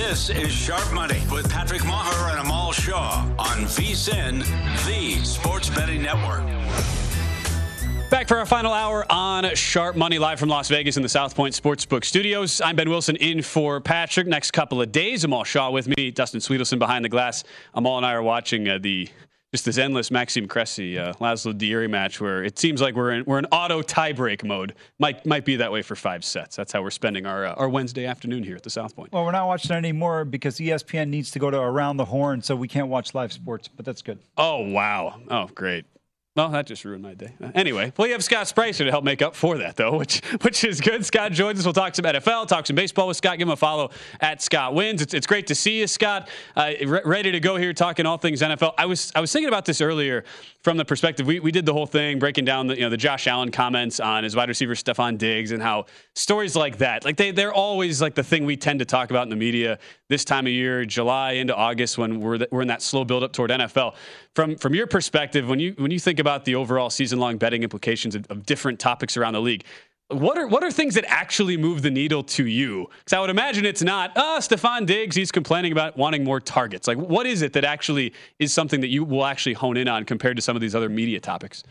This is Sharp Money with Patrick Maher and Amal Shaw on VSiN, the Sports Betting Network. Back for our final hour on Sharp Money, live from Las Vegas in the South Point Sportsbook Studios. I'm Ben Wilson in for Patrick. Next couple of days, Amal Shaw with me, Dustin Sweetelson behind the glass. Amal and I are watching just this endless Maxime Cressy, Laszlo Dieri match where it seems like we're in auto tiebreak mode. Might be that way for 5 sets. That's how we're spending our Wednesday afternoon here at the South Point. Well, we're not watching it anymore because ESPN needs to go to Around the Horn, so we can't watch live sports, but that's good. Oh, wow. Oh, great. Well, that just ruined my day. Anyway, we have Scott Spricer to help make up for that, though, which is good. Scott joins us. We'll talk some NFL, talk some baseball with Scott. Give him a follow at Scott Wins. It's great to see you, Scott. Ready to go here, talking all things NFL. I was thinking about this earlier from the perspective we did the whole thing breaking down the Josh Allen comments on his wide receiver Stephon Diggs and how stories like that, like they're always like the thing we tend to talk about in the media this time of year, July into August, when we're in that slow build up toward NFL. From your perspective, when you think about the overall season-long betting implications of different topics around the league, what are things that actually move the needle to you? Because I would imagine it's not, Stephon Diggs, he's complaining about wanting more targets. Like, what is it that actually is something that you will actually hone in on compared to some of these other media topics?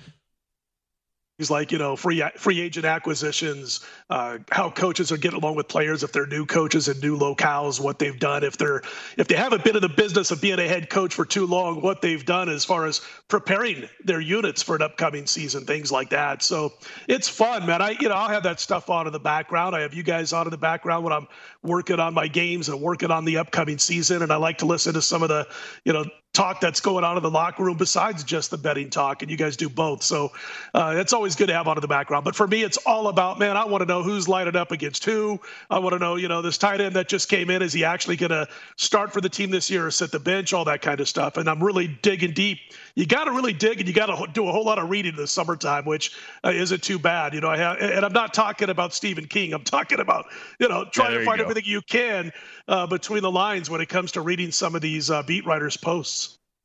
He's like, free agent acquisitions, how coaches are getting along with players, if they're new coaches in new locales, what they've done, if they haven't been in the business of being a head coach for too long, what they've done as far as preparing their units for an upcoming season, things like that. So it's fun, man. I'll have that stuff on in the background. I have you guys on in the background when I'm working on my games and working on the upcoming season. And I like to listen to some of the, talk that's going on in the locker room besides just the betting talk, and you guys do both. So it's always good to have on in the background. But for me, it's all about, man, I want to know who's lining up against who. I want to know, this tight end that just came in, is he actually going to start for the team this year or sit the bench, all that kind of stuff. And I'm really digging deep. You got to really dig, and you got to do a whole lot of reading in the summertime, which isn't too bad. And I'm not talking about Stephen King. I'm talking about, trying to find everything you can between the lines when it comes to reading some of these beat writers' posts.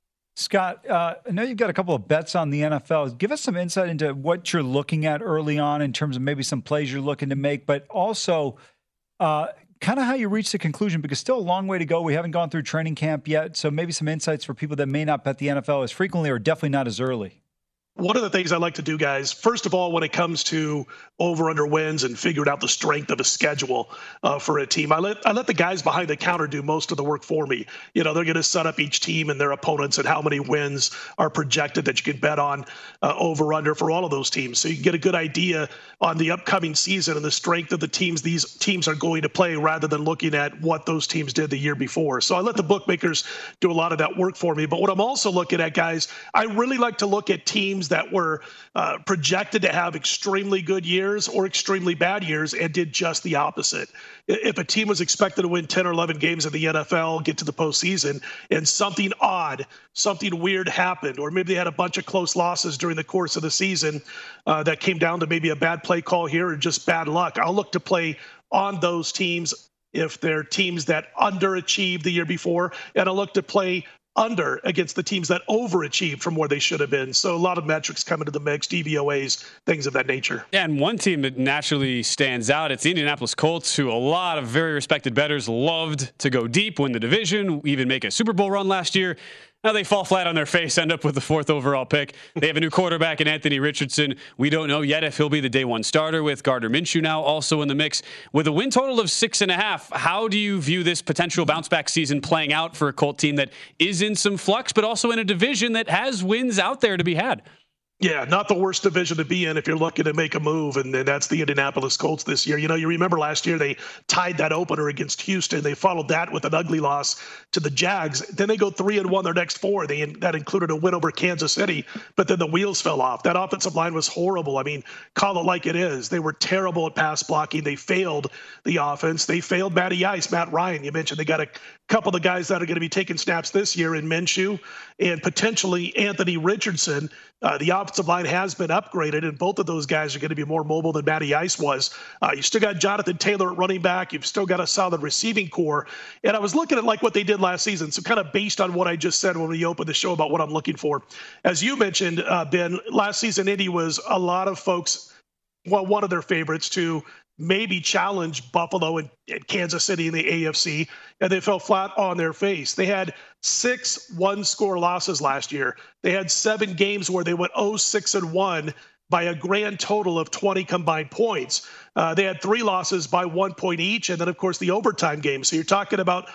Scott, I know you've got a couple of bets on the NFL. Give us some insight into what you're looking at early on in terms of maybe some plays you're looking to make, but also kind of how you reach the conclusion, because still a long way to go. We haven't gone through training camp yet, so maybe some insights for people that may not bet the NFL as frequently or definitely not as early. One of the things I like to do, guys, first of all, when it comes to over-under wins and figuring out the strength of a schedule for a team, I let the guys behind the counter do most of the work for me. They're going to set up each team and their opponents and how many wins are projected that you can bet on over-under for all of those teams. So you can get a good idea on the upcoming season and the strength of the teams these teams are going to play, rather than looking at what those teams did the year before. So I let the bookmakers do a lot of that work for me. But what I'm also looking at, guys, I really like to look at teams that were projected to have extremely good years or extremely bad years and did just the opposite. If a team was expected to win 10 or 11 games in the NFL, get to the postseason, and something odd, something weird happened, or maybe they had a bunch of close losses during the course of the season that came down to maybe a bad play call here or just bad luck, I'll look to play on those teams if they're teams that underachieved the year before, and I'll look to play under against the teams that overachieved from where they should have been. So a lot of metrics come into the mix, DVOAs, things of that nature. Yeah, and one team that naturally stands out, it's the Indianapolis Colts, who a lot of very respected bettors loved to go deep, win the division, even make a Super Bowl run last year. Now they fall flat on their face, end up with the 4th overall pick. They have a new quarterback in Anthony Richardson. We don't know yet if he'll be the day one starter, with Gardner Minshew now also in the mix. With a win total of 6.5, how do you view this potential bounce back season playing out for a Colt team that is in some flux, but also in a division that has wins out there to be had? Yeah, not the worst division to be in if you're looking to make a move, and that's the Indianapolis Colts this year. You remember last year they tied that opener against Houston. They followed that with an ugly loss to the Jags. Then they go 3-1 their next 4. That included a win over Kansas City, but then the wheels fell off. That offensive line was horrible. I mean, call it like it is. They were terrible at pass blocking. They failed the offense. They failed Matty Ice, Matt Ryan. You mentioned they got a couple of the guys that are going to be taking snaps this year in Minshew and potentially Anthony Richardson. The offensive line has been upgraded, and both of those guys are going to be more mobile than Matty Ice was. You still got Jonathan Taylor at running back. You've still got a solid receiving core. And I was looking at like what they did last season, so kind of based on what I just said when we opened the show about what I'm looking for. As you mentioned, Ben, last season Indy was a lot of folks, well, one of their favorites to maybe challenge Buffalo and Kansas City in the AFC, and they fell flat on their face. They had 6 one-score losses last year. They had 7 games where they went 0-6-1 by a grand total of 20 combined points. They had 3 losses by 1 point each, and then, of course, the overtime game. So you're talking about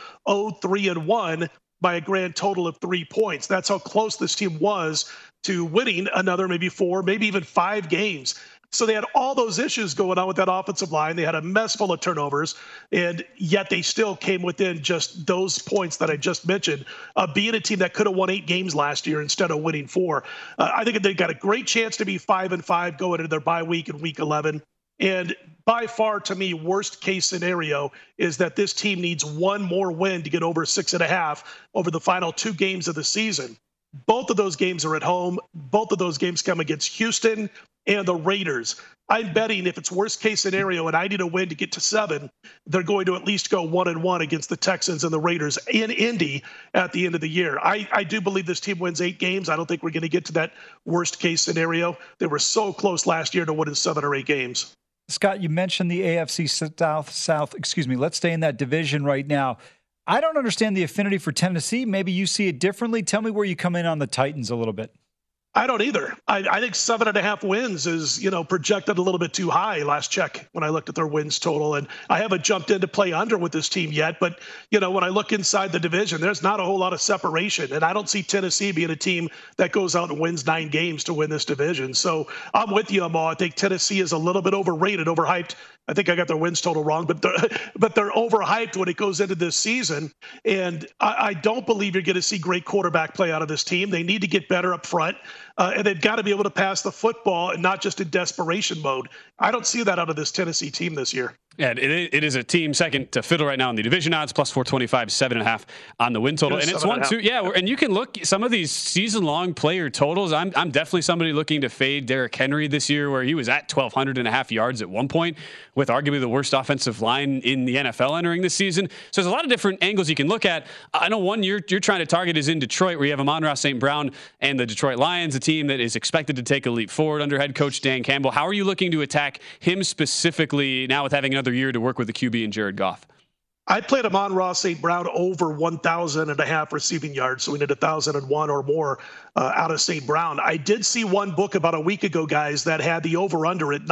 0-3-1 by a grand total of 3 points. That's how close this team was to winning another maybe 4, maybe even 5 games. So they had all those issues going on with that offensive line. They had a mess full of turnovers, and yet they still came within just those points that I just mentioned, being a team that could have won 8 games last year instead of winning 4. I think they got a great chance to be 5-5 going into their bye week in week 11. And by far, to me, worst case scenario is that this team needs 1 more win to get over 6.5 over the final 2 games of the season. Both of those games are at home. Both of those games come against Houston and the Raiders. I'm betting if it's worst case scenario and I need a win to get to 7, they're going to at least go 1-1 against the Texans and the Raiders in Indy at the end of the year. I do believe this team wins 8 games. I don't think we're going to get to that worst case scenario. They were so close last year to winning 7 or 8 games. Scott, you mentioned the AFC South. Let's stay in that division right now. I don't understand the affinity for Tennessee. Maybe you see it differently. Tell me where you come in on the Titans a little bit. I don't either. I think 7.5 wins is, projected a little bit too high last check when I looked at their wins total. And I haven't jumped in to play under with this team yet. But, when I look inside the division, there's not a whole lot of separation. And I don't see Tennessee being a team that goes out and wins 9 games to win this division. So I'm with you, Amal. I think Tennessee is a little bit overrated, overhyped. I think I got their wins total wrong, but they're overhyped when it goes into this season. And I don't believe you're going to see great quarterback play out of this team. They need to get better up front, and they've got to be able to pass the football and not just in desperation mode. I don't see that out of this Tennessee team this year. Yeah, it is a team second to fiddle right now in the division odds, plus 425, 7.5 on the win total. And it's 1-2. Yeah, and you can look some of these season-long player totals. I'm definitely somebody looking to fade Derrick Henry this year, where he was at 1,200.5 yards at one point, with arguably the worst offensive line in the NFL entering this season. So there's a lot of different angles you can look at. I know one you're trying to target is in Detroit, where you have Amon-Ra St. Brown and the Detroit Lions, a team that is expected to take a leap forward under head coach Dan Campbell. How are you looking to attack him specifically now with having another year to work with the QB and Jared Goff? I played Amon-Ra St. Brown over 1,000.5 receiving yards, so we need 1,001 or more out of St. Brown. I did see one book about a week ago, guys, that had the over-under at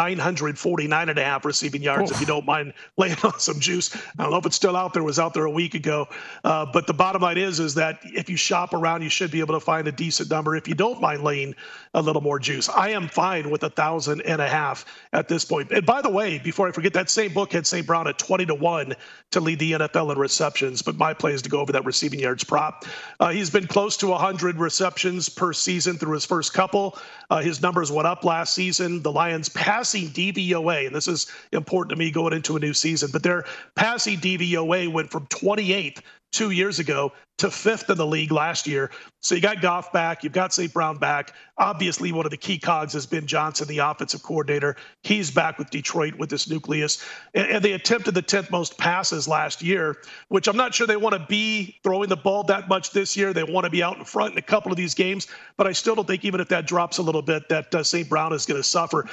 949.5 receiving yards. If you don't mind laying on some juice. I don't know if it's still out there. It was out there a week ago. But the bottom line is that if you shop around, you should be able to find a decent number if you don't mind laying a little more juice. I am fine with 1,000.5 at this point. And by the way, before I forget, that same book had St. Brown at 20-1 to lead the NFL in receptions, but my play is to go over that receiving yards prop. He's been close to 100 receptions per season through his first couple. His numbers went up last season. The Lions passing DVOA, and this is important to me going into a new season, but their passing DVOA went from 28th 2 years ago to 5th in the league last year. So you got Goff back, you've got St. Brown back. Obviously, one of the key cogs has been Johnson, the offensive coordinator. He's back with Detroit with this nucleus. And they attempted the 10th most passes last year, which I'm not sure they want to be throwing the ball that much this year. They want to be out in front in a couple of these games. But I still don't think even if that drops a little bit, that St. Brown is going to suffer.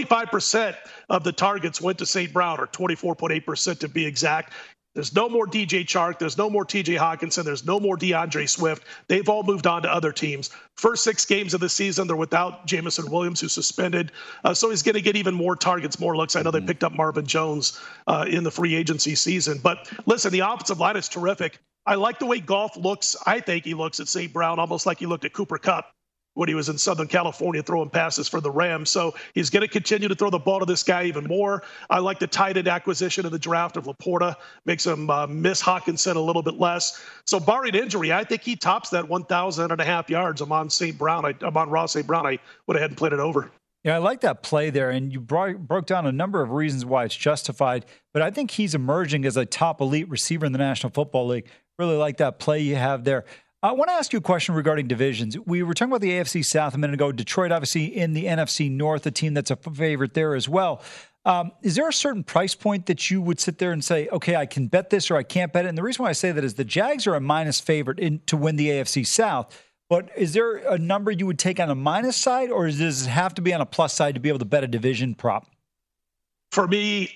25% of the targets went to St. Brown, or 24.8% to be exact. There's no more DJ Chark. There's no more TJ Hawkinson. There's no more DeAndre Swift. They've all moved on to other teams. First 6 games of the season, they're without Jameson Williams, who's suspended. So he's going to get even more targets, more looks. I know they picked up Marvin Jones in the free agency season. But listen, the offensive line is terrific. I like the way Goff looks. I think he looks at St. Brown almost like he looked at Cooper Kupp when he was in Southern California throwing passes for the Rams. So he's going to continue to throw the ball to this guy even more. I like the tight end acquisition in the draft of Laporta. Makes him miss Hawkinson a little bit less. So barring injury, I think he tops that 1,000.5 yards. Amon-Ra St. Brown. I went ahead and played it over. Yeah, I like that play there, and you broke down a number of reasons why it's justified, but I think he's emerging as a top elite receiver in the National Football League. Really like that play you have there. I want to ask you a question regarding divisions. We were talking about the AFC South a minute ago. Detroit, obviously, in the NFC North, a team that's a favorite there as well. Is there a certain price point that you would sit there and say, okay, I can bet this or I can't bet it? And the reason why I say that is the Jags are a minus favorite to win the AFC South. But is there a number you would take on a minus side, or does it have to be on a plus side to be able to bet a division prop? For me,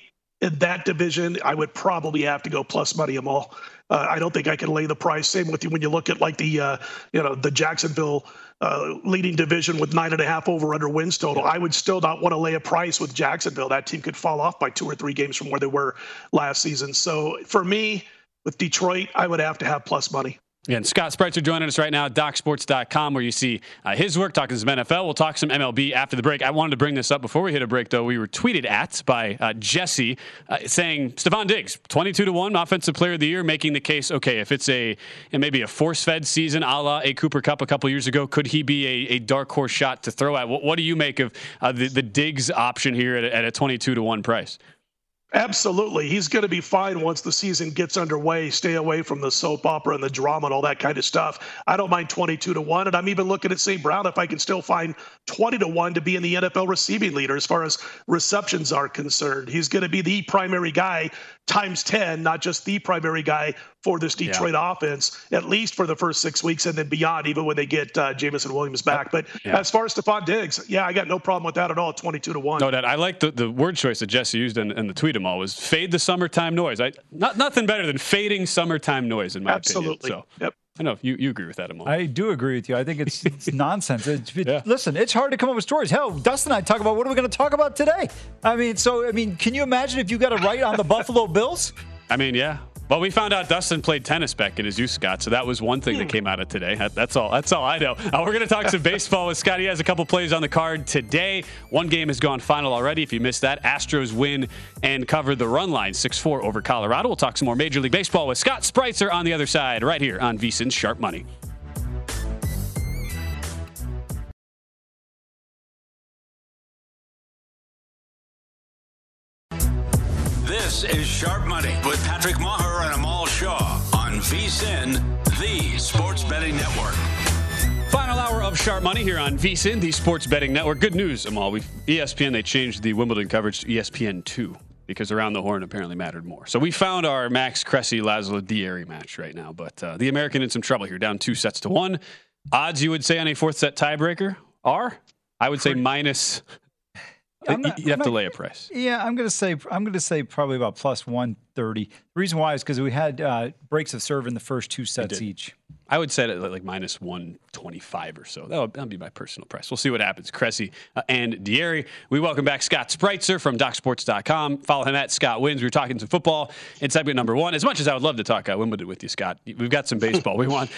in that division, I would probably have to go plus money them all. I don't think I can lay the price. Same with you when you look at like the Jacksonville leading division with 9.5 over/under wins total. I would still not want to lay a price with Jacksonville. That team could fall off by 2 or 3 games from where they were last season. So for me, with Detroit, I would have to have plus money. And Scott Spreitzer joining us right now at DocSports.com, where you see his work, talking some NFL. We'll talk some MLB after the break. I wanted to bring this up before we hit a break, though. We were tweeted at by Jesse saying, Stephon Diggs, 22-1 Offensive Player of the Year, making the case, okay, if it's maybe a force-fed season a la a Cooper Kupp a couple years ago, could he be a dark horse shot to throw at? What do you make of the Diggs option here at a 22-1 price? Absolutely. He's going to be fine once the season gets underway. Stay away from the soap opera and the drama and all that kind of stuff. I don't mind 22-1. And I'm even looking at St. Brown if I can still find 20-1 to be in the NFL receiving leader as far as receptions are concerned. He's going to be the primary guy times 10, not just the primary guy for this Detroit offense, at least for the first 6 weeks and then beyond, even when they get Jameson Williams back. But as far as Stephon Diggs, I got no problem with that at all, 22-1. No, Dad, I like the word choice that Jesse used in the tweet all was fade the summertime noise. Nothing better than fading summertime noise, in my opinion. So, yep. I know you agree with that, Amal. I do agree with you. I think it's nonsense. Listen, it's hard to come up with stories. Hell, Dustin and I talk about what are we going to talk about today. I mean, can you imagine if you got to write on the Buffalo Bills? I mean, yeah. Well, we found out Dustin played tennis back in his youth, Scott, so that was one thing that came out of today. That's all I know. We're going to talk some baseball with Scott. He has a couple plays on the card today. One game has gone final already. If you missed that, Astros win and cover the run line 6-4 over Colorado. We'll talk some more Major League Baseball with Scott Spreitzer on the other side, right here on VSiN's Sharp Money. This is Sharp Money with Patrick Maher and Amal Shaw on VSiN, the Sports Betting Network. Final hour of Sharp Money here on VSiN, the Sports Betting Network. Good news, Amal. ESPN, they changed the Wimbledon coverage to ESPN2 because Around the Horn apparently mattered more. So we found our Max Cressy Laszlo Dieri match right now, but the American in some trouble here, down 2-1. Odds, you would say, on a fourth set tiebreaker are? I would say minus. You have to lay a price. Yeah, I'm going to say probably about plus 130. The reason why is because we had breaks of serve in the first 2 sets each. I would set it like minus 125 or so. That'll be my personal price. We'll see what happens. Cressy and Dieri. We welcome back Scott Spreitzer from DocSports.com. Follow him at Scott Wins. We were talking some football in segment number 1. As much as I would love to talk Wimbledon with you, Scott, we've got some baseball we want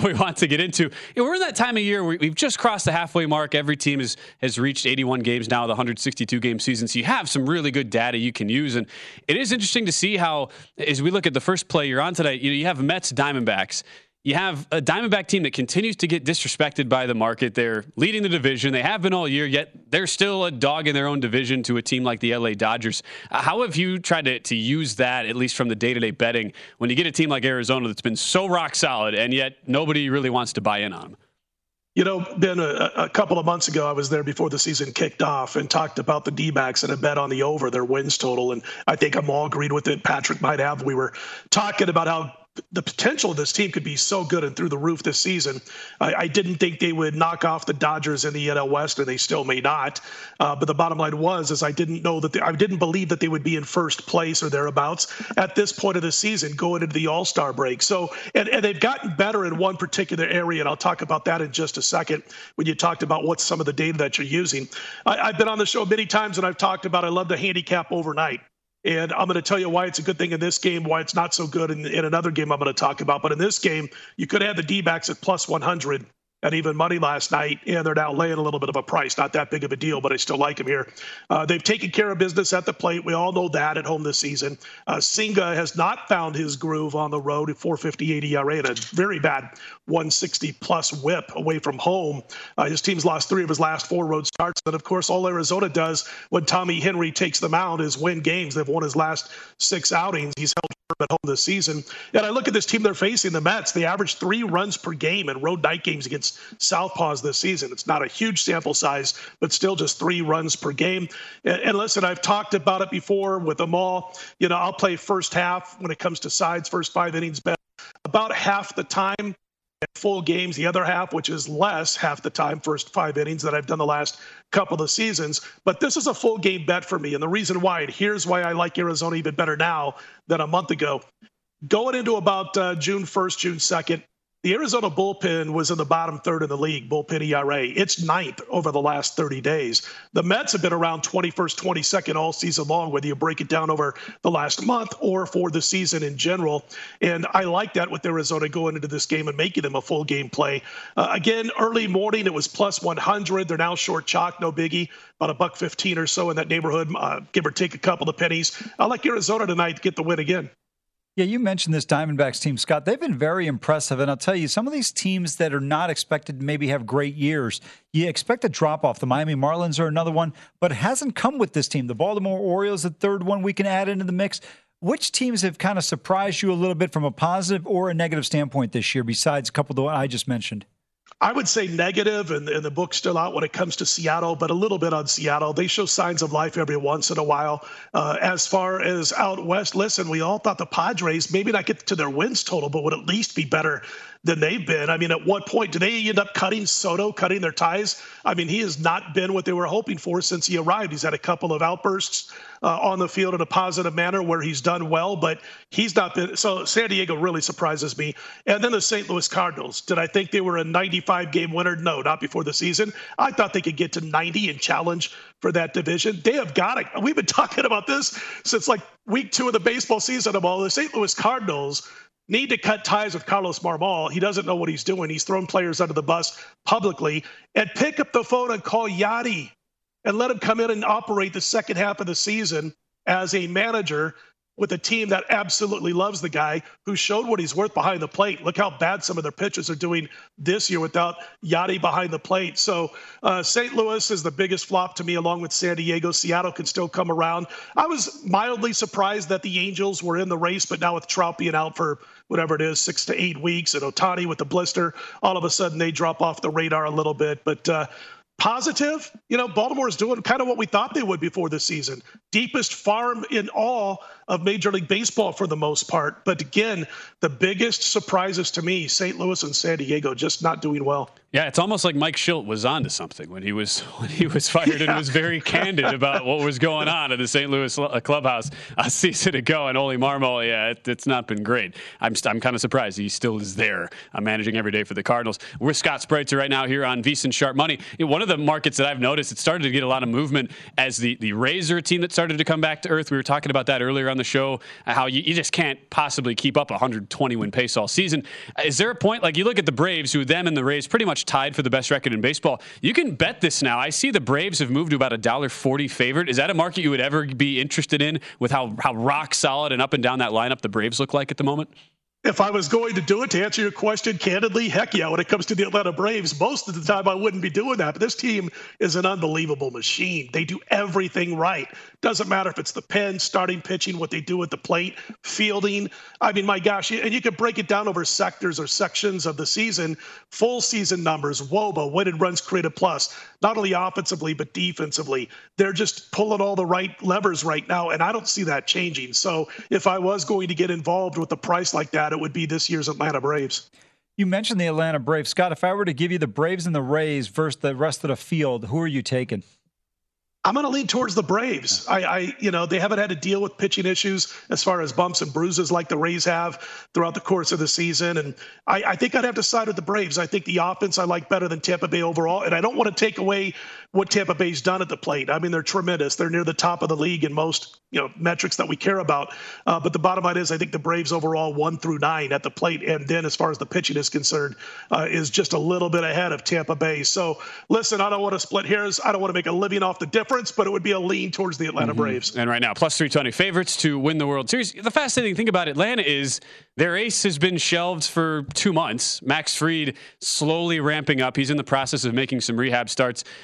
to get into. We're in that time of year where we've just crossed the halfway mark. Every team has reached 81 games now, the 162-game season. So you have some really good data you can use. And it is interesting to see how, as we look at the first play you're on today, you have Mets, Diamondbacks. You have a Diamondback team that continues to get disrespected by the market. They're leading the division. They have been all year, yet they're still a dog in their own division to a team like the LA Dodgers. How have you tried to use that, at least from the day-to-day betting, when you get a team like Arizona that's been so rock solid and yet nobody really wants to buy in on them? You know, Ben, a couple of months ago, I was there before the season kicked off and talked about the D-backs and a bet on the over, their wins total. And I think I'm all agreed with it. Patrick might have. We were talking about how the potential of this team could be so good and through the roof this season. I didn't think they would knock off the Dodgers in the NL West, and they still may not. But the bottom line is I didn't believe that they would be in first place or thereabouts at this point of the season going into the All-Star break. So, and they've gotten better in one particular area, and I'll talk about that in just a second when you talked about what's some of the data that you're using. I've been on the show many times, and I've talked about I love to handicap overnight. And I'm going to tell you why it's a good thing in this game, why it's not so good in another game I'm going to talk about. But in this game, you could have the D-backs at plus 100 at even money last night, and they're now laying a little bit of a price. Not that big of a deal, but I still like them here. They've taken care of business at the plate. We all know that at home this season. Senga has not found his groove on the road at 4.58 ERA and a very bad 160-plus whip away from home. His team's lost 3 of his last 4 road starts. And, of course, all Arizona does when Tommy Henry takes them out is win games. They've won his last 6 outings. He's held at home this season. And I look at this team they're facing, the Mets. They average 3 runs per game in road night games against Southpaws this season. It's not a huge sample size, but still just 3 runs per game. And listen, I've talked about it before with them all. You know, I'll play first half when it comes to sides, first 5 innings bet. About half the time, full games, the other half, which is less half the time, first 5 innings that I've done the last couple of seasons. But this is a full game bet for me. And the reason why, and here's why I like Arizona even better now than a month ago. Going into about June 1st, June 2nd, the Arizona bullpen was in the bottom third of the league, bullpen ERA. It's 9th over the last 30 days. The Mets have been around 21st, 22nd all season long, whether you break it down over the last month or for the season in general. And I like that with Arizona going into this game and making them a full game play. Again, early morning, it was plus 100. They're now short chalk, no biggie, about $1.15 or so in that neighborhood, give or take a couple of pennies. I like Arizona tonight to get the win again. Yeah, you mentioned this Diamondbacks team, Scott. They've been very impressive. And I'll tell you, some of these teams that are not expected to maybe have great years, you expect a drop-off. The Miami Marlins are another one, but it hasn't come with this team. The Baltimore Orioles, the third one we can add into the mix. Which teams have kind of surprised you a little bit from a positive or a negative standpoint this year, besides a couple of the I just mentioned? I would say negative, and the book's still out when it comes to Seattle, but a little bit on Seattle. They show signs of life every once in a while. As far as out west, listen, we all thought the Padres maybe not get to their wins total, but would at least be better than they've been. I mean, at what point do they end up cutting Soto, cutting their ties? I mean, he has not been what they were hoping for since he arrived. He's had a couple of outbursts on the field in a positive manner where he's done well, but he's not been. So San Diego really surprises me. And then the St. Louis Cardinals. Did I think they were a 95-game winner? No, not before the season. I thought they could get to 90 and challenge for that division. They have got it. We've been talking about this since like week 2 of the baseball season. The St. Louis Cardinals need to cut ties with Carlos Marmol. He doesn't know what he's doing. He's thrown players under the bus publicly. And pick up the phone and call Yadi and let him come in and operate the second half of the season as a manager with a team that absolutely loves the guy, who showed what he's worth behind the plate. Look how bad some of their pitchers are doing this year without Yadi behind the plate. So St. Louis is the biggest flop to me, along with San Diego. Seattle can still come around. I was mildly surprised that the Angels were in the race, but now with Trout being out for whatever it is, 6 to 8 weeks, and Ohtani with the blister, all of a sudden they drop off the radar a little bit. But positive, Baltimore is doing kind of what we thought they would before this season. Deepest farm in all of Major League Baseball for the most part. But again, the biggest surprises to me, St. Louis and San Diego just not doing well. Yeah, it's almost like Mike Schilt was onto something when he was fired and was very candid about what was going on in the St. Louis clubhouse a season ago. And Oli Marmol, it's not been great. I'm kind of surprised he still is there, managing every day for the Cardinals. We're Scott Spreitzer right now here on VSiN Sharp Money. One of the markets that I've noticed, it started to get a lot of movement as the Rays are a team that started to come back to earth. We were talking about that earlier on the show, how you just can't possibly keep up a 120-win pace all season. Is there a point, like you look at the Braves, who them and the Rays pretty much tied for the best record in baseball. You can bet this now. I see the Braves have moved to about $1.40 favorite. Is that a market you would ever be interested in, with how rock solid and up and down that lineup the Braves look like at the moment? If I was going to do it, to answer your question candidly, heck yeah, when it comes to the Atlanta Braves, most of the time I wouldn't be doing that. But this team is an unbelievable machine. They do everything right. Doesn't matter if it's the pen, starting pitching, what they do at the plate, fielding. I mean, my gosh, and you could break it down over sectors or sections of the season. Full season numbers, WOBA, weighted runs created plus, not only offensively but defensively. They're just pulling all the right levers right now, and I don't see that changing. So if I was going to get involved with a price like that, it would be this year's Atlanta Braves. You mentioned the Atlanta Braves. Scott, if I were to give you the Braves and the Rays versus the rest of the field, who are you taking? I'm going to lean towards the Braves. They haven't had to deal with pitching issues as far as bumps and bruises like the Rays have throughout the course of the season. And I think I'd have to side with the Braves. I think the offense I like better than Tampa Bay overall. And I don't want to take away what Tampa Bay's done at the plate. I mean, they're tremendous. They're near the top of the league in most, metrics that we care about. But the bottom line is I think the Braves overall 1 through 9 at the plate. And then as far as the pitching is concerned, is just a little bit ahead of Tampa Bay. So listen, I don't want to split hairs. I don't want to make a living off the difference, but it would be a lean towards the Atlanta Braves. And right now, plus 320 favorites to win the World Series. The fascinating thing about Atlanta is their ace has been shelved for 2 months. Max Fried slowly ramping up. He's in the process of making some rehab starts. So you've been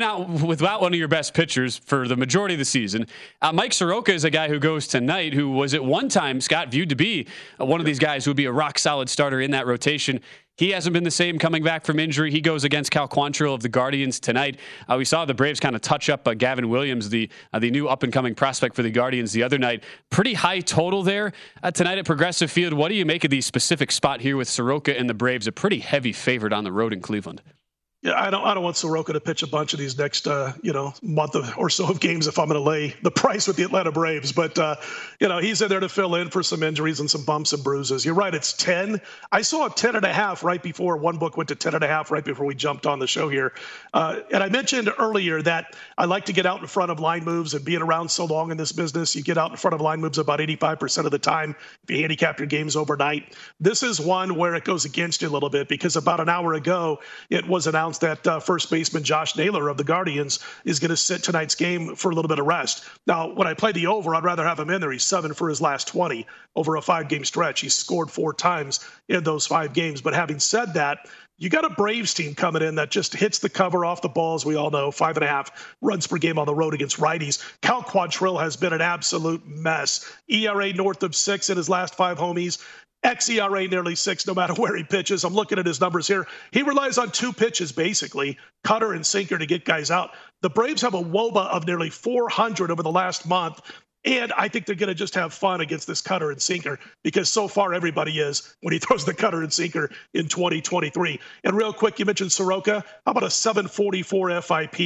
been out without one of your best pitchers for the majority of the season. Mike Soroka is a guy who goes tonight, who was at one time, Scott, viewed to be one of these guys who would be a rock-solid starter in that rotation. He hasn't been the same coming back from injury. He goes against Cal Quantrill of the Guardians tonight. We saw the Braves kind of touch up Gavin Williams, the new up-and-coming prospect for the Guardians the other night. Pretty high total there tonight at Progressive Field. What do you make of the specific spot here with Soroka and the Braves, a pretty heavy favorite on the road in Cleveland? Yeah, I don't want Soroka to pitch a bunch of these next, month or so of games if I'm going to lay the price with the Atlanta Braves. But, he's in there to fill in for some injuries and some bumps and bruises. You're right, it's 10. I saw a 10.5 right before. One book went to 10.5 right before we jumped on the show here. And I mentioned earlier that I like to get out in front of line moves, and being around so long in this business, you get out in front of line moves about 85% of the time if you handicap your games overnight. This is one where it goes against you a little bit, because about an hour ago, it was announced that first baseman Josh Naylor of the Guardians is going to sit tonight's game for a little bit of rest. Now, when I play the over, I'd rather have him in there. He's 7 for his last 20 over a 5-game stretch. He's scored 4 times in those 5 games. But having said that, you got a Braves team coming in that just hits the cover off the ball, as we all know, 5.5 runs per game on the road against righties. Cal Quantrill has been an absolute mess. ERA north of 6 in his last 5 homies. xERA nearly 6 no matter where he pitches. I'm looking at his numbers here. He relies on 2 pitches, basically, cutter and sinker, to get guys out. The Braves have a WOBA of nearly 400 over the last month, and I think they're going to just have fun against this cutter and sinker, because so far everybody is when he throws the cutter and sinker in 2023. And real quick, you mentioned Soroka. How about a 7.44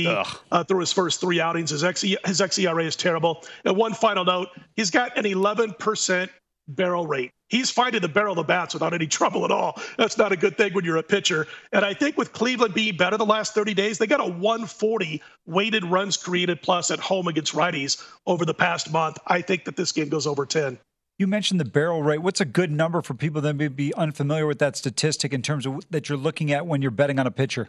FIP through his first 3 outings? His xERA is terrible. And one final note, he's got an 11% barrel rate. He's finding the barrel of the bats without any trouble at all. That's not a good thing when you're a pitcher. And I think with Cleveland being better the last 30 days, they got a 140 weighted runs created plus at home against righties over the past month. I think that this game goes over 10. You mentioned the barrel rate. What's a good number for people that may be unfamiliar with that statistic in terms of that you're looking at when you're betting on a pitcher?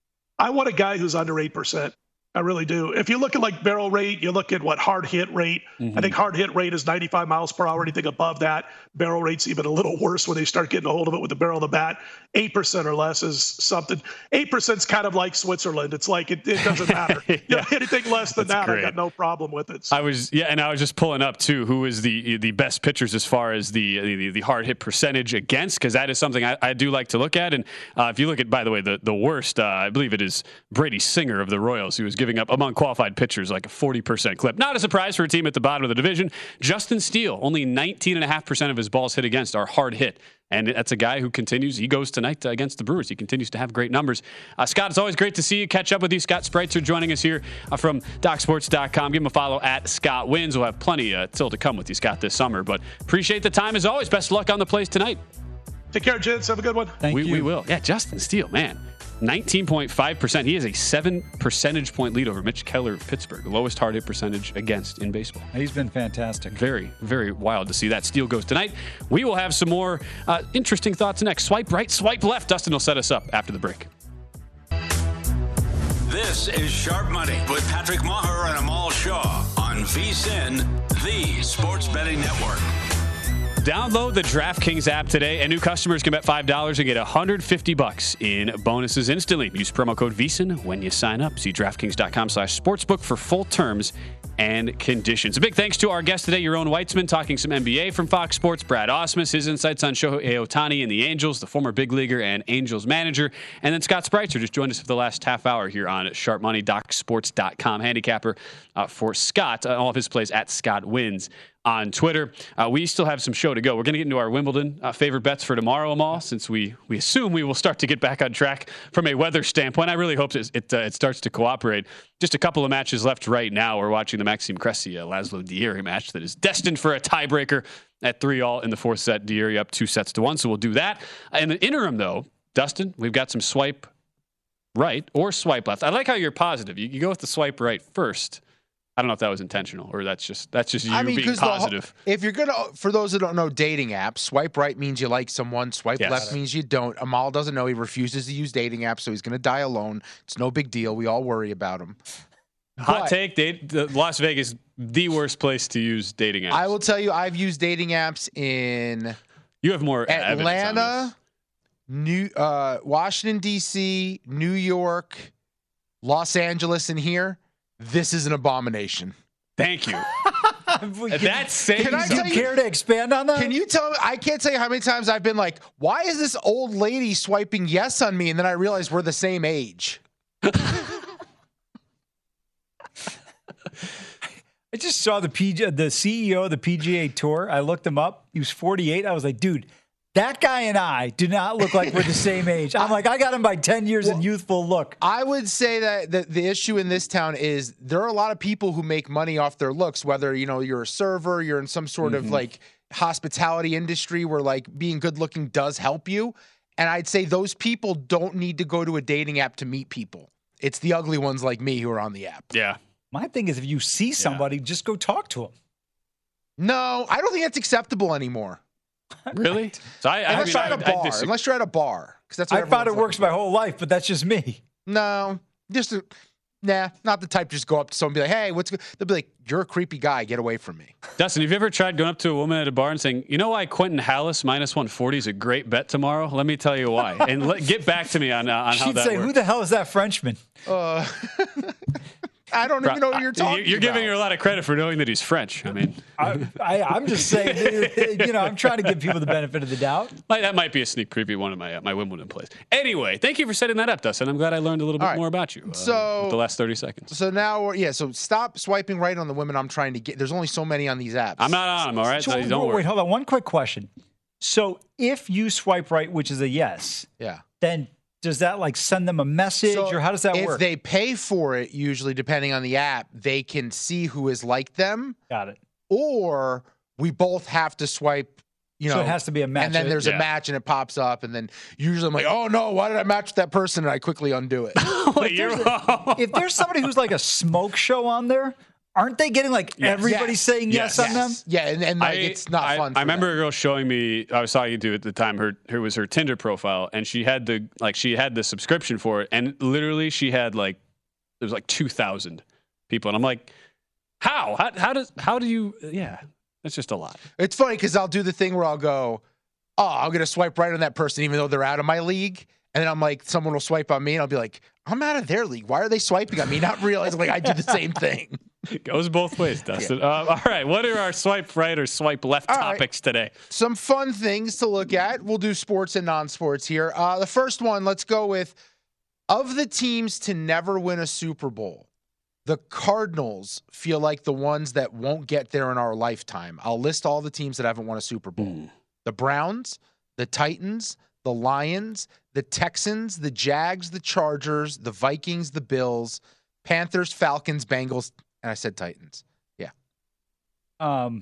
I want a guy who's under 8%. I really do. If you look at like barrel rate, you look at what hard hit rate. I think hard hit rate is 95 miles per hour. Anything above that, barrel rate's even a little worse when they start getting a hold of it with the barrel of the bat. 8% or less is something. 8% is kind of like Switzerland. It's like it doesn't matter. Yeah. Anything less than that, I got no problem with it. So. I was just pulling up too who is the best pitchers as far as the hard hit percentage against, because that is something I do like to look at. And if you look at, by the way, the worst, I believe it is Brady Singer of the Royals, who was giving up among qualified pitchers like a 40% clip. Not a surprise for a team at the bottom of the division. Justin Steele, only 19.5% of his balls hit against are hard hit. And that's a guy who continues. He goes tonight against the Brewers. He continues to have great numbers. Scott, it's always great to see you, catch up with you. Scott Spreitzer joining us here from DocSports.com. Give him a follow at Scott Wins. We'll have plenty still to come with you, Scott, this summer. But appreciate the time as always. Best of luck on the plays tonight. Take care, gents. Have a good one. Thank you. We will. Yeah, Justin Steele, man. 19.5%. He has a 7 percentage point lead over Mitch Keller of Pittsburgh, the lowest hard hit percentage against in baseball. He's been fantastic. Very, very wild to see that. Steele goes tonight. We will have some more interesting thoughts next. Swipe right, swipe left. Dustin will set us up after the break. This is Sharp Money with Patrick Maher and Amal Shaw on VSiN, the sports betting network. Download the DraftKings app today, and new customers can bet $5 and get $150 in bonuses instantly. Use promo code VSiN when you sign up. See DraftKings.com/sportsbook for full terms and conditions. A big thanks to our guest today, Yaron Weitzman, talking some NBA from Fox Sports. Brad Ausmus, his insights on Shohei Ohtani and the Angels, the former big leaguer and Angels manager. And then Scott Spreitzer just joined us for the last half hour here on Sharp Money, DocSports.com handicapper for Scott. All of his plays at Scott Wins on Twitter. We still have some show to go. We're going to get into our Wimbledon favorite bets for tomorrow, Amal, since we assume we will start to get back on track from a weather standpoint. I really hope it starts to cooperate. Just a couple of matches left right now. We're watching the Maxime Cressy Laszlo Dieri match that is destined for a tiebreaker at 3-all in the 4th set. Dieri up 2-1, so we'll do that. In the interim, though, Dustin, we've got some swipe right or swipe left. I like how you're positive. You go with the swipe right first. I don't know if that was intentional or that's just you being positive. If you're gonna, for those who don't know dating apps, swipe right means you like someone. Swipe left means you don't. Amal doesn't know. He refuses to use dating apps, so he's gonna die alone. It's no big deal. We all worry about him. Hot take: Las Vegas, the worst place to use dating apps. I will tell you, I've used dating apps in. You have more Atlanta, Washington D.C., New York. Los Angeles in here, this is an abomination. Thank you. That saves. Can I Do tell you you- care to expand on that? Can you tell me? I can't tell you how many times I've been like, why is this old lady swiping yes on me? And then I realize we're the same age. I just saw the CEO of the PGA Tour. I looked him up. He was 48. I was like, dude, that guy and I do not look like we're the same age. I'm like, I got him by 10 years in youthful look. I would say that the issue in this town is there are a lot of people who make money off their looks, whether, you're a server, you're in some sort of like hospitality industry where like being good looking does help you. And I'd say those people don't need to go to a dating app to meet people. It's the ugly ones like me who are on the app. Yeah. My thing is, if you see somebody, just go talk to them. No, I don't think that's acceptable anymore. Really? So Unless you're at a bar. Unless you're at a bar. Because that's what I thought it everyone's works my whole life, but that's just me. No, not the type to just go up to someone and be like, hey, what's good? They'll be like, you're a creepy guy. Get away from me. Dustin, have you ever tried going up to a woman at a bar and saying, you know why Quentin Hallis minus 140 is a great bet tomorrow? Let me tell you why. And get back to me on how She'd that say, works. who the hell is that Frenchman? I don't even know what you're talking You're about. giving her a lot of credit for knowing that he's French. I mean, I'm just saying, I'm trying to give people the benefit of the doubt. that might be a sneak preview of one of my Wimbledon plays. Anyway, thank you for setting that up, Dustin. I'm glad I learned a little bit more about you with the last 30 seconds. So now, so stop swiping right on the women I'm trying to get. There's only so many on these apps. I'm not on them, all right? So don't worry. Wait, hold on. One quick question. So if you swipe right, which is a yes, then does that like send them a message or how does that work? If they pay for it, usually depending on the app, they can see who has liked them. Got it. Or we both have to swipe, So it has to be a match. And then there's a match and it pops up. And then usually I'm like, oh no, why did I match with that person? And I quickly undo it. If there's somebody who's like a smoke show on there, aren't they getting like everybody saying yes on them? Yeah, and like, it's not fun. I remember a girl showing me. I was talking to at the time. Her was her Tinder profile, and she had the subscription for it, and literally she had there was like 2,000 people, and I'm like, how do you? Yeah, that's just a lot. It's funny because I'll do the thing where I'll go, oh, I'm gonna swipe right on that person, even though they're out of my league. And then I'm like, someone will swipe on me, and I'll be like, I'm out of their league. Why are they swiping on me? Not realizing I do the same thing. It goes both ways, Dustin. All right, what are our swipe right or swipe left topics today? Some fun things to look at. We'll do sports and non-sports here. The first one, let's go with, of the teams to never win a Super Bowl, the Cardinals feel like the ones that won't get there in our lifetime. I'll list all the teams that haven't won a Super Bowl. The Browns, the Titans, the Lions, the Texans, the Jags, the Chargers, the Vikings, the Bills, Panthers, Falcons, Bengals, and I said Titans. Yeah. I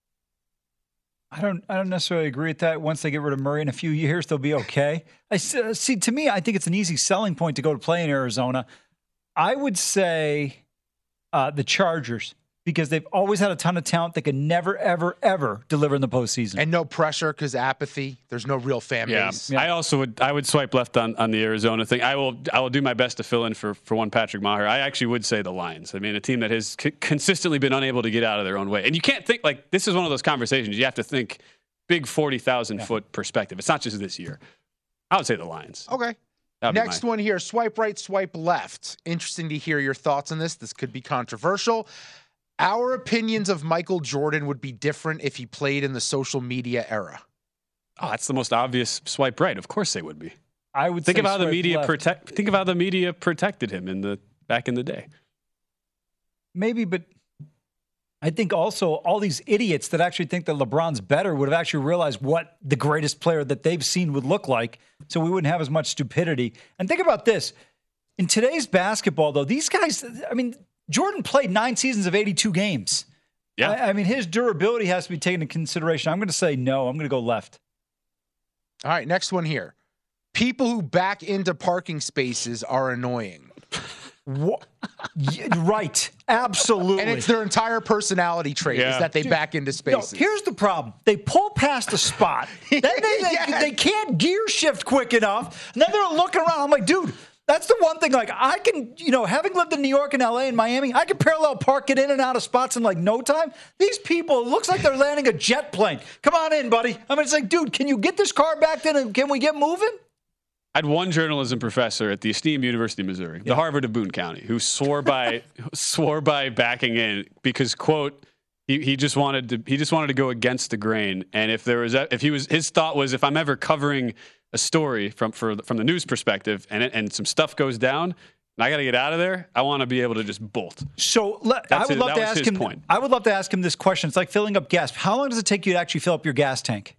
don't necessarily agree with that. Once they get rid of Murray in a few years, they'll be okay. See, to me, I think it's an easy selling point to go to play in Arizona. I would say the Chargers, because they've always had a ton of talent that can never, ever, ever deliver in the postseason. And no pressure because apathy. There's no real fan base. Yeah. I would swipe left on the Arizona thing. I will do my best to fill in for one Patrick Maher. I actually would say the Lions. I mean, a team that has consistently been unable to get out of their own way. And you can't think this is one of those conversations. You have to think big 40,000 foot perspective. It's not just this year. I would say the Lions. Okay. Next one here, swipe right, swipe left. Interesting to hear your thoughts on this. This could be controversial. Our opinions of Michael Jordan would be different if he played in the social media era. Oh, that's the most obvious swipe right. Of course they would be. I would think say of how the media left. think of how the media protected him back in the day. Maybe, but I think also all these idiots that actually think that LeBron's better would have actually realized what the greatest player that they've seen would look like, so we wouldn't have as much stupidity. And think about this. In today's basketball, though, these guys, I mean, Jordan played 9 seasons of 82 games. Yeah. I mean, his durability has to be taken into consideration. I'm going to say no. I'm going to go left. All right, next one here. People who back into parking spaces are annoying. Right. Absolutely. And it's their entire personality trait is that they back into spaces. No, here's the problem. They pull past a spot. Then they can't gear shift quick enough. And then they're looking around. I'm like, dude, that's the one thing. Like, I can, having lived in New York and LA and Miami, I can parallel park it in and out of spots in like no time. These people, it looks like they're landing a jet plane. Come on in, buddy. I mean, it's like, dude, can you get this car backed in and can we get moving? I had one journalism professor at the esteemed University of Missouri, the Harvard of Boone County, who swore by backing in because, quote, he just wanted to go against the grain. And his thought was, if I'm ever covering a story from the news perspective and some stuff goes down, and I got to get out of there, I want to be able to just bolt. So I would love to ask him. I would love to ask him this question. It's like filling up gas. How long does it take you to actually fill up your gas tank?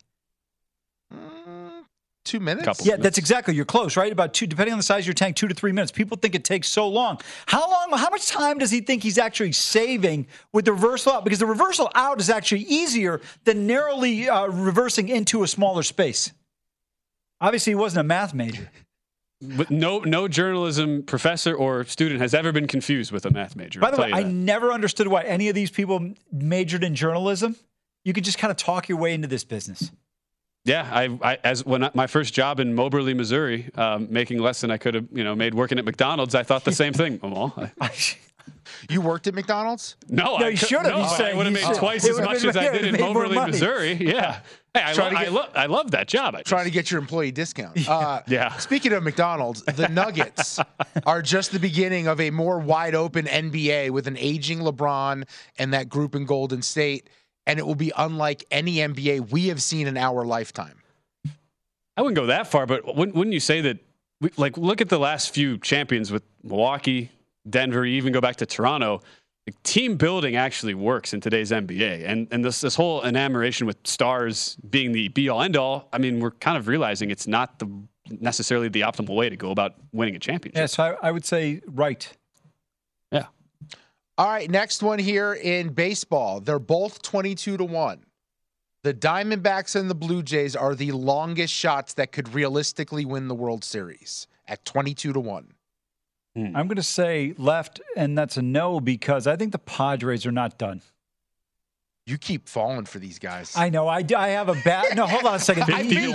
2 minutes? Yeah, that's exactly. You're close, right? About 2, depending on the size of your tank, 2 to 3 minutes. People think it takes so long. How much time does he think he's actually saving with the reversal out? Because the reversal out is actually easier than narrowly reversing into a smaller space. Obviously, he wasn't a math major. But no journalism professor or student has ever been confused with a math major. By the way, I never understood why any of these people majored in journalism. You could just kind of talk your way into this business. Yeah, my first job in Moberly, Missouri, making less than I could have, made working at McDonald's, I thought the same thing. You worked at McDonald's? No, you should have. I would have made twice as much as I did in Moberly, Missouri. Yeah. Hey, I love that job. Trying to get your employee discount. Yeah. Speaking of McDonald's, the Nuggets are just the beginning of a more wide open NBA with an aging LeBron and that group in Golden State. And it will be unlike any NBA we have seen in our lifetime. I wouldn't go that far, but wouldn't you say that, look at the last few champions with Milwaukee, Denver, you even go back to Toronto. Team building actually works in today's NBA. And this whole enamoration with stars being the be-all, end-all, I mean, we're kind of realizing it's not necessarily the optimal way to go about winning a championship. Yes, I would say right. Yeah. All right, next one here in baseball. They're both 22-1. The Diamondbacks and the Blue Jays are the longest shots that could realistically win the World Series at 22-1. I'm going to say left, and that's a no because I think the Padres are not done. You keep falling for these guys. I know. I have a bad. No, hold on a second.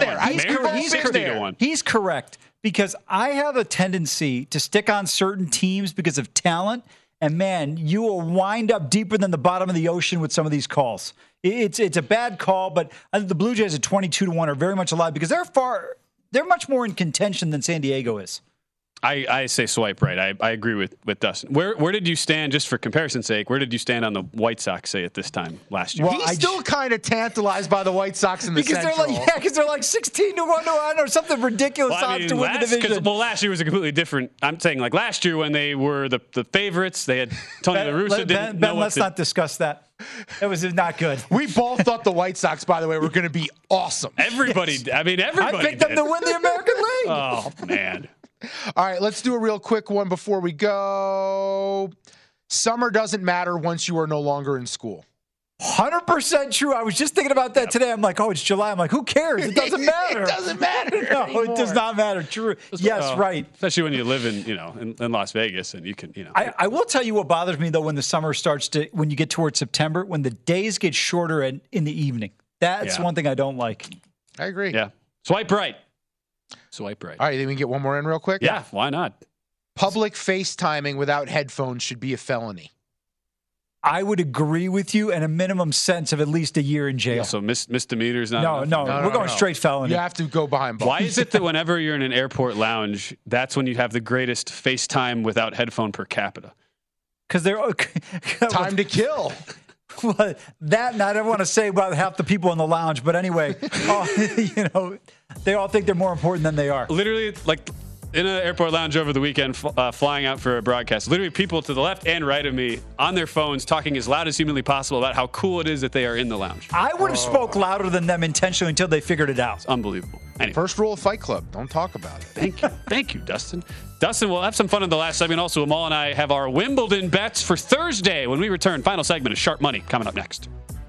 He's correct because I have a tendency to stick on certain teams because of talent. And, man, you will wind up deeper than the bottom of the ocean with some of these calls. It's a bad call, but I think the Blue Jays at 22-1 are very much alive because they're much more in contention than San Diego is. I say swipe right. I agree with Dustin. Where did you stand, just for comparison's sake, where did you stand on the White Sox, say, at this time last year? Well, he's still kind of tantalized by the White Sox in the Central. Because they're like 16-1 or something ridiculous odds to win the division. Well, last year was a completely different. I'm saying like last year when they were the favorites, they had Tony La Russa. Let's not discuss that. It was not good. We both thought the White Sox, by the way, were going to be awesome. Everybody. Yes. I mean, everybody. I picked them to win the American League. Oh, man. All right, let's do a real quick one before we go. Summer doesn't matter once you are no longer in school. 100% true. I was just thinking about that today. I'm like, oh, it's July. I'm like, who cares? It doesn't matter. It doesn't matter. No, it does not matter. True. Yes, right. Especially when you live in Las Vegas and you can, I will tell you what bothers me, though, when the summer starts when you get towards September, when the days get shorter in the evening. That's one thing I don't like. I agree. Yeah. Swipe right. Swipe right. All right, then we can get one more in real quick? Yeah, why not? Public FaceTiming without headphones should be a felony. I would agree with you, and a minimum sentence of at least a year in jail. Yeah, so misdemeanors not No, we're going straight felony. You have to go behind bars. Why is it that whenever you're in an airport lounge, that's when you have the greatest FaceTime without headphone per capita? Because they're time to kill. Well, that, and I don't want to say about half the people in the lounge, but anyway, they all think they're more important than they are. Literally, like in an airport lounge over the weekend, flying out for a broadcast, literally people to the left and right of me on their phones talking as loud as humanly possible about how cool it is that they are in the lounge. I would have spoke louder than them intentionally until they figured it out. It's unbelievable. Anyway. First rule of Fight Club, don't talk about it. Thank you. Thank you, Dustin. Dustin, we'll have some fun in the last segment. Also, Amal and I have our Wimbledon bets for Thursday when we return. Final segment of Sharp Money coming up next.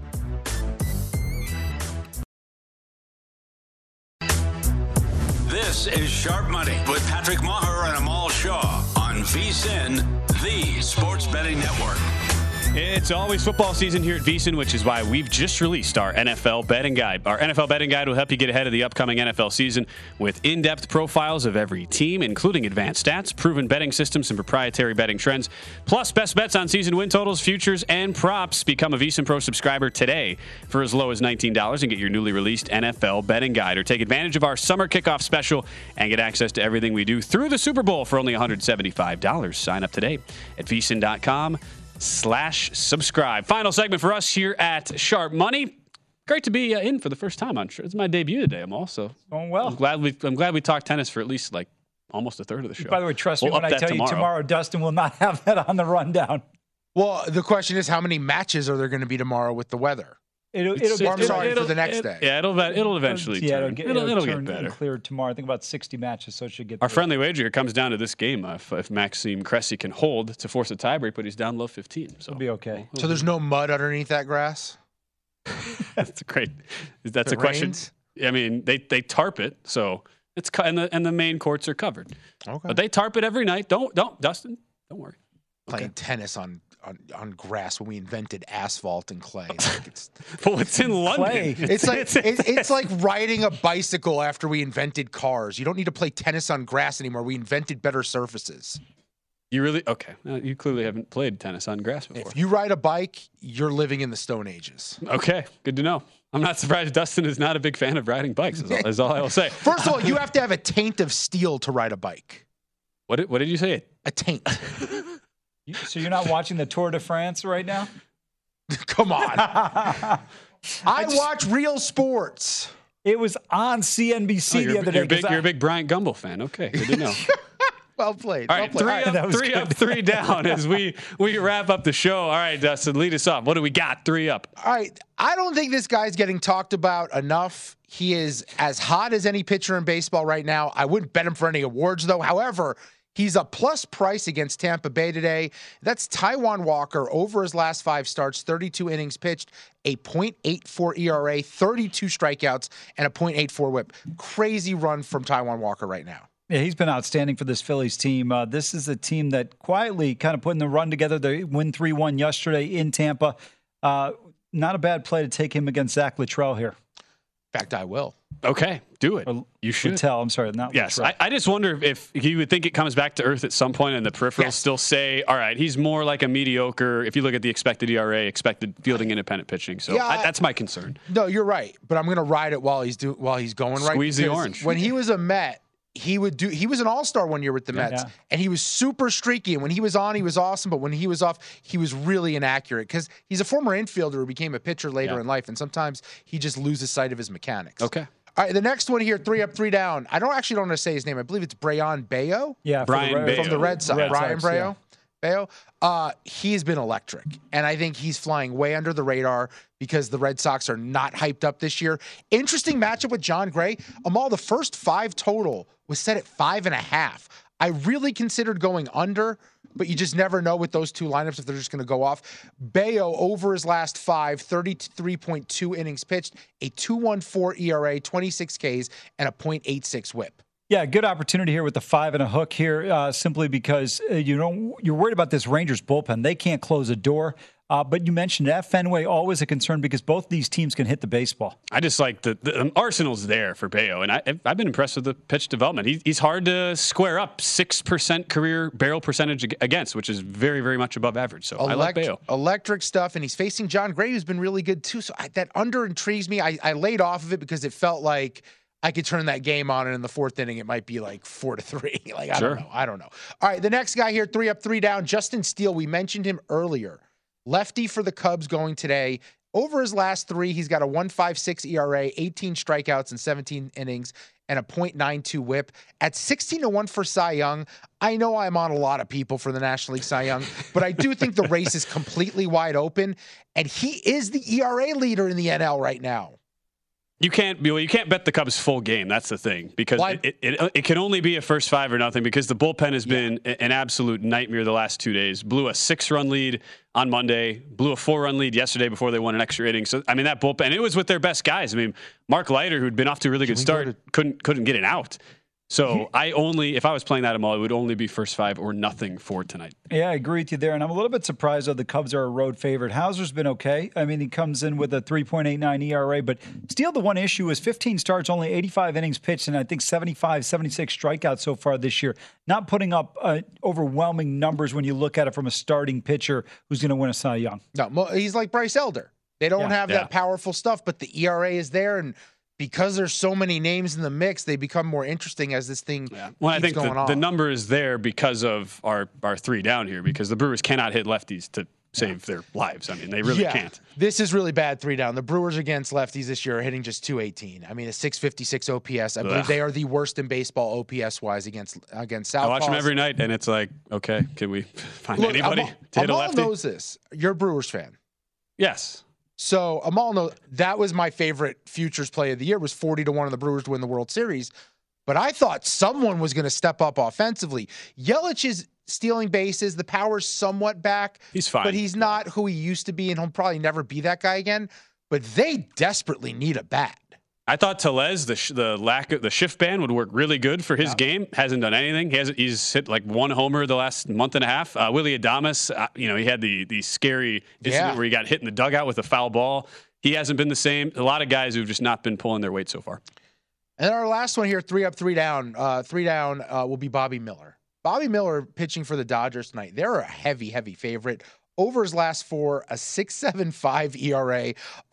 This is Sharp Money with Patrick Maher and Amal Shaw on VSiN, the Sports Betting Network. It's always football season here at VSiN, which is why we've just released our NFL betting guide. Our NFL betting guide will help you get ahead of the upcoming NFL season with in-depth profiles of every team, including advanced stats, proven betting systems, and proprietary betting trends, plus best bets on season win totals, futures, and props. Become a VSiN Pro subscriber today for as low as $19 and get your newly released NFL betting guide, or take advantage of our summer kickoff special and get access to everything we do through the Super Bowl for only $175. Sign up today at VSiN.com/subscribe. Final segment for us here at Sharp Money. Great to be in for the first time. It's my debut today. I'm also going well. I'm glad we talked tennis for at least like almost a third of the show. By the way, trust me when I tell you tomorrow, Dustin will not have that on the rundown. Well, the question is, how many matches are there going to be tomorrow with the weather? It'll for the next day. Yeah, it'll eventually turn. It'll get better. Clear tomorrow. I think about 60 matches, so it should get. Our friendly wager comes down to this game. If Maxime Cressy can hold to force a tiebreak, but he's down low 15, so it'll be okay. So there's no mud underneath that grass. That's great. That's a question. I mean, they tarp it, so it's and the main courts are covered. Okay, but they tarp it every night. Don't Dustin. Don't worry. Playing tennis on grass when we invented asphalt and clay. Like it's in London. Clay. It's like riding a bicycle after we invented cars. You don't need to play tennis on grass anymore. We invented better surfaces. You really? Okay. You clearly haven't played tennis on grass before. If you ride a bike, you're living in the Stone Ages. Okay. Good to know. I'm not surprised Dustin is not a big fan of riding bikes, is all I will say. First of all, you have to have a taint of steel to ride a bike. What did you say? A taint. So you're not watching the Tour de France right now? Come on. I watch real sports. It was on CNBC the other day. You're a big Bryant Gumbel fan. Okay, good to know. Well played. All right, three up, three down as we wrap up the show. All right, Dustin, lead us off. What do we got? 3 up. All right. I don't think this guy's getting talked about enough. He is as hot as any pitcher in baseball right now. I wouldn't bet him for any awards, though. However, he's a plus price against Tampa Bay today. That's Taijuan Walker over his last 5 starts, 32 innings pitched, a .84 ERA, 32 strikeouts, and a .84 whip. Crazy run from Taijuan Walker right now. Yeah, he's been outstanding for this Phillies team. This is a team that quietly kind of putting the run together. They win 3-1 yesterday in Tampa. Not a bad play to take him against Zach Luttrell here. In fact, I will. Okay, do it. You should. Littell, I'm sorry, not Yes, I just wonder if you would think it comes back to earth at some point and the peripherals still say, all right, he's more like a mediocre, if you look at the expected ERA, expected fielding independent pitching. So that's my concern. No, you're right, but I'm going to ride it while he's going right. Squeeze the orange. When he was a Met, he was an all-star one year with the Mets, and he was super streaky. And when he was on, he was awesome. But when he was off, he was really inaccurate because he's a former infielder who became a pitcher later in life. And sometimes he just loses sight of his mechanics. Okay. All right, the next one here, 3 up, 3 down. I don't want to say his name. I believe it's Brayan Bello. Yeah, Brayan Bello. From the Red Sox. Brayan Bello. Bello. He's been electric. And I think he's flying way under the radar because the Red Sox are not hyped up this year. Interesting matchup with John Gray. Amal, the first 5 total was set at 5.5. I really considered going under, but you just never know with those two lineups if they're just going to go off. Bello over his last 5, 33.2 innings pitched, a 2.14 ERA, 26 Ks, and a .86 whip. Yeah, good opportunity here with the 5 and a hook here, simply because you're worried about this Rangers bullpen. They can't close a door. But you mentioned at Fenway, always a concern because both these teams can hit the baseball. I just like the arsenal's there for Bello, and I've been impressed with the pitch development. He's hard to square up. 6% career barrel percentage against, which is very, very much above average. So I like Bello. Electric stuff, and he's facing John Gray, who's been really good too. So that under intrigues me. I laid off of it because it felt like I could turn that game on, and in the 4th inning, it might be like 4-3. Like I don't know. All right, the next guy here, 3 up, 3 down. Justin Steele. We mentioned him earlier. Lefty for the Cubs going today. Over his last 3, he's got a 1.56 ERA, 18 strikeouts in 17 innings, and a .92 whip. At 16-1 for Cy Young, I know I'm on a lot of people for the National League Cy Young, but I do think the race is completely wide open, and he is the ERA leader in the NL right now. You can't bet the Cubs full game. That's the thing, because it can only be a first 5 or nothing because the bullpen has been an absolute nightmare the last 2 days. Blew a 6-run lead on Monday, blew a 4-run lead yesterday before they won an extra inning. So, I mean, that bullpen, it was with their best guys. I mean, Mark Leiter, who'd been off to a really good start, couldn't get it out. So if I was playing that Amal, it would only be first 5 or nothing for tonight. Yeah, I agree with you there. And I'm a little bit surprised that the Cubs are a road favorite. Hauser's been okay. I mean, he comes in with a 3.89 ERA, but still the one issue is 15 starts, only 85 innings pitched, and I think 75, 76 strikeouts so far this year. Not putting up overwhelming numbers when you look at it from a starting pitcher who's going to win a Cy Young. No, he's like Bryce Elder. They don't have that powerful stuff, but the ERA is there, and because there's so many names in the mix, they become more interesting as this thing keeps going on. The number is there because of our 3 down here, because the Brewers cannot hit lefties to save their lives. I mean, they really can't. This is really bad 3 down. The Brewers against lefties this year are hitting just 218. I mean, a 656 OPS. I believe they are the worst in baseball OPS-wise against Southpaws. I watch them every night, and it's like, okay, can we find anybody to hit a lefty? Amal knows this. You're a Brewers fan. Yes. So Amal knows that was my favorite futures play of the year, was 40-1 on the Brewers to win the World Series. But I thought someone was going to step up offensively. Yelich is stealing bases. The power's somewhat back. He's fine. But he's not who he used to be, and he'll probably never be that guy again. But they desperately need a bat. I thought Tellez, the shift ban would work really good for his game. Hasn't done anything. He's hit like 1 homer the last month and a half. Willie Adames, he had the scary incident where he got hit in the dugout with a foul ball. He hasn't been the same. A lot of guys who've just not been pulling their weight so far. And our last one here, 3 up, 3 down. 3 down will be Bobby Miller. Bobby Miller pitching for the Dodgers tonight. They're a heavy favorite. Over his last 4, a 6.75 ERA, a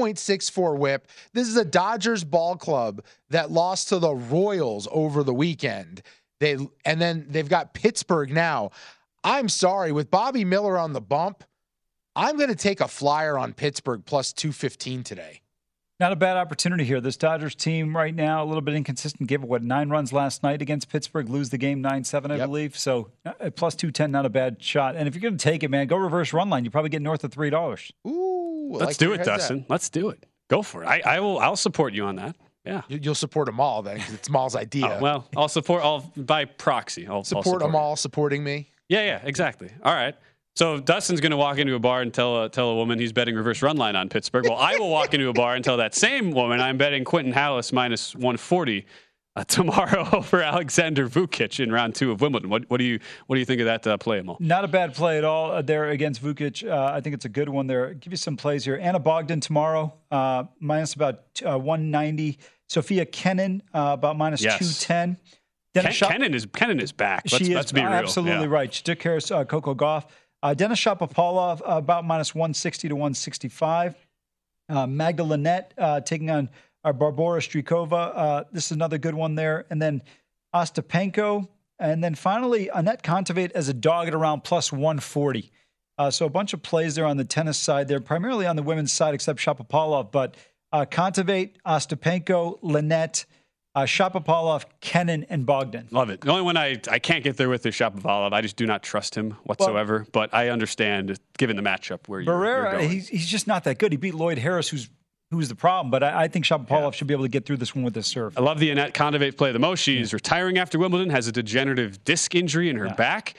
1.64 whip. This is a Dodgers ball club that lost to the Royals over the weekend. And then they've got Pittsburgh now. I'm sorry, with Bobby Miller on the bump, I'm going to take a flyer on Pittsburgh plus 215 today. Not a bad opportunity here. This Dodgers team right now, a little bit inconsistent. Gave 9 runs last night against Pittsburgh, lose the game 9-7, I believe. So plus 210, not a bad shot. And if you're going to take it, man, go reverse run line. You probably get north of $3. Ooh, let's do it, Dustin. Let's do it. Go for it. I'll support you on that. Yeah, you'll support Amal then, because it's Amal's idea. Well, I'll by proxy. I'll support Amal supporting me. Yeah, exactly. All right. So Dustin's going to walk into a bar and tell a woman he's betting reverse run line on Pittsburgh. Well, I will walk into a bar and tell that same woman I'm betting Quentin Hallis minus 140 tomorrow over Alexander Vukic in round 2 of Wimbledon. What do you think of that play, Amal? Not a bad play at all there against Vukic. I think it's a good one there. Give you some plays here. Anna Bogdan tomorrow, minus about 190. Sophia Kenin, about minus 210. Kenin is back. Let's be real. Absolutely right. She took care of Coco Gauff. Denis Shapovalov, about minus 160 to 165. Magda Linette taking on Barbora Strykova. This is another good one there. And then Ostapenko. And then finally, Annette Kontaveit as a dog at around plus 140. So a bunch of plays there on the tennis side there, primarily on the women's side, except Shapovalov. But Kontaveit, Ostapenko, Linette, Shapovalov, Kenin, and Bogdan. Love it. The only one I can't get there with is Shapovalov. I just do not trust him whatsoever. But I understand, given the matchup where you're going. He's just not that good. He beat Lloyd Harris, who's the problem. But I think Shapovalov should be able to get through this one with his serve. I love the Annette Kontaveit play the most. She's retiring after Wimbledon, has a degenerative disc injury in her back.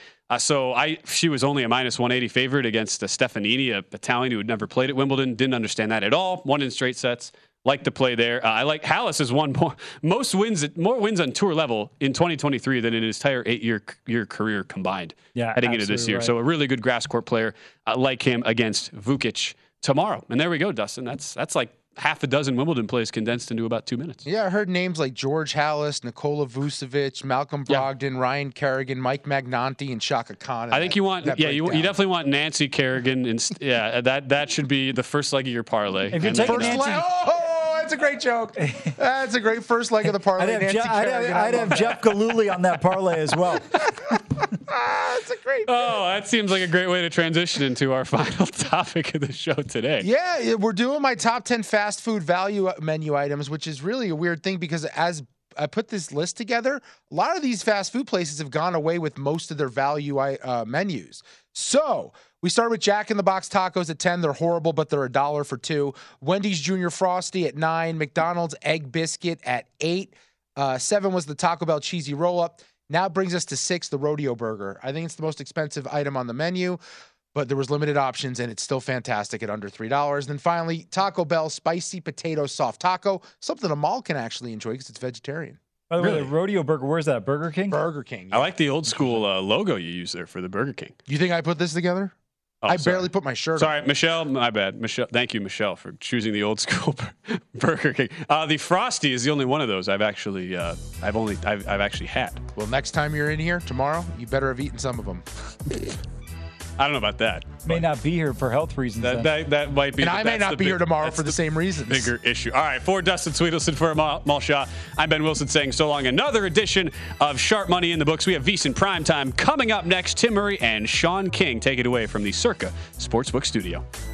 She was only a minus 180 favorite against Stefanini, a Italian who had never played at Wimbledon. Didn't understand that at all. Won in straight sets. Like the play there. I like Hallis has won more wins on tour level in 2023 than in his entire 8-year career combined. Heading into this year. Right. So a really good grass court player like him against Vukic tomorrow. And there we go, Dustin. That's like half a dozen Wimbledon plays condensed into about 2 minutes. Yeah, I heard names like George Hallis, Nikola Vucevic, Malcolm Brogdon, Ryan Kerrigan, Mike Magnanti, and Shaka Khan. I think you definitely want Nancy Kerrigan. That should be the first leg of your parlay. If you're taking Nancy, that's a great joke. That's a great first leg of the parlay. I'd have Jeff Galooly on that parlay as well. That's a great. That seems like a great way to transition into our final topic of the show today. Yeah, we're doing my top 10 fast food value menu items, which is really a weird thing because as I put this list together, a lot of these fast food places have gone away with most of their value menus. So we start with Jack in the Box tacos at 10. They're horrible, but they're $1 for 2. Wendy's Junior Frosty at 9. McDonald's Egg Biscuit at 8. 7 was the Taco Bell Cheesy Roll-Up. Now it brings us to 6, the Rodeo Burger. I think it's the most expensive item on the menu, but there was limited options, and it's still fantastic at under $3. Then finally, Taco Bell Spicy Potato Soft Taco, something Amal can actually enjoy because it's vegetarian. By the way, Really? the rodeo burger, where's that? Burger King? Burger King. I like the old school logo you use there for the Burger King. You think I put this together? Oh, I sorry. barely put my shirt on. Sorry, Michelle. My bad. Michelle. Thank you, Michelle, for choosing the old school Burger King. The Frosty is the only one of those I've actually had. Well, next time you're in here tomorrow, you better have eaten some of them. I don't know about that. May not be here for health reasons. then. That might be. And I may not be here tomorrow for the same reasons. Bigger issue. All right, for Dustin Sweetelson, for Amal Shaw, I'm Ben Wilson saying so long. Another edition of Sharp Money in the books. We have VSiN Primetime coming up next. Tim Murray and Sean King take it away from the Circa Sportsbook Studio.